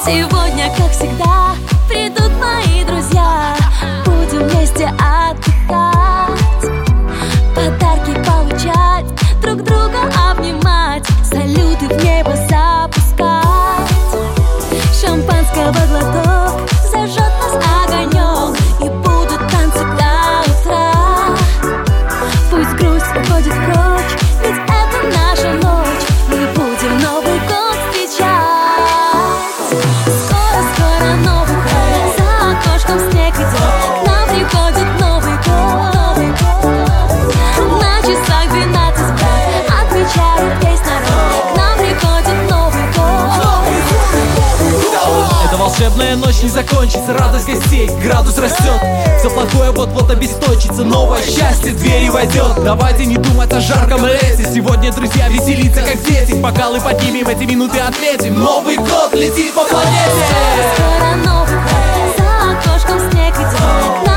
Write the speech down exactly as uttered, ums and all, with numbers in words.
Сегодня, как всегда, придут мои друзья. Будем вместе отдыхать, подарки получать, друг друга обнимать, салюты в небо запускать. Шампанского глоток зажжет нас огонек, и будут танцы до утра. Пусть грусть уходит прочь, ведь это наша ночь. Мы будем Новый год встречать. Скоро-скоро Новый год, за окошком снег идет, к нам приходит Новый год, Новый год. На часах двенадцать год, отмечает весь народ, к нам приходит Новый год. Эта волшебная ночь не закончится, радость гостей, градус растет. Все плохое вот-вот обесточится, новое счастье двери войдет. Давайте не думать о жарком лете, сегодня, друзья, веселиться как дети. Бокалы поднимем, эти минуты отметим, Новый год летит по планете. Скоро Новый год, за окошком снег идет,